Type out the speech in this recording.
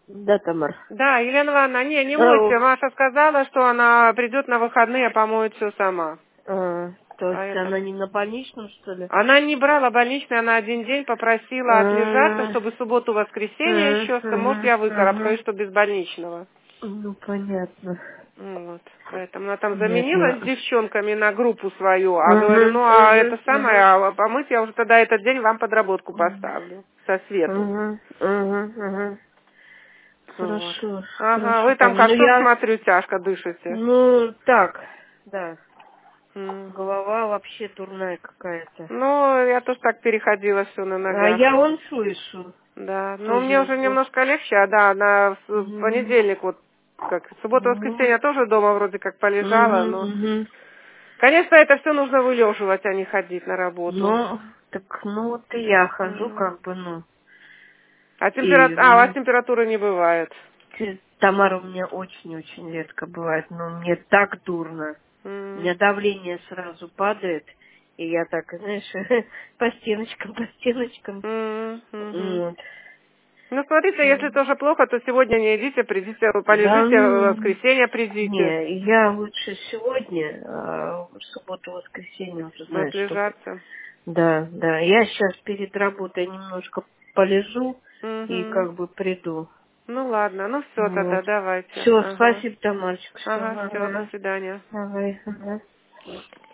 Да, Тамар. Да, Елена Ивановна, не мойте. Маша сказала, что она придет на выходные, помоет все сама. То есть она не на больничном, что ли? Она не брала больничный, она один день попросила отлежаться, чтобы субботу-воскресенье еще, может, я выкарабкаю, что без больничного. Ну, понятно. Вот. Поэтому она там заменила с Понятно. девчонками на группу свою, а говорю, ну, а это самое, а помыть я уже тогда этот день вам подработку поставлю со свету. Вот. Хорошо, Ага, хорошо. вы там Там, ну, как-то, я, смотрю, тяжко дышите. ну, так, да. М. Голова вообще дурная какая-то. Ну, я тоже так переходила все на А ногах. я вон слышу. Да, но мне Тоже уже вот. немножко легче, да, в понедельник, вот, как, суббота-воскресенье тоже дома вроде как полежала, но, конечно, это все нужно вылеживать, а не ходить на работу. Ну, так, ну, вот и я хожу, М. как бы, ну. А И у вас температуры не бывает? Тамара у меня очень-очень редко бывает, но мне так дурно. У М. меня давление сразу падает, и я так, знаешь, по стеночкам, по стеночкам. М, мгм. Вот. Ну, смотрите, если тоже плохо, то сегодня не идите, придите, Да, полежите, в воскресенье придите, не, я лучше сегодня, а в субботу-воскресенье уже, знаешь, чтобы... отлежаться. Да, да, я сейчас перед работой немножко полежу и Мгм. как бы приду. Ну, ладно, ну все тогда, Вот. давайте. Все, Ага, спасибо, Тамарочка, все. ага, все, до Ага. свидания. Давай, ага.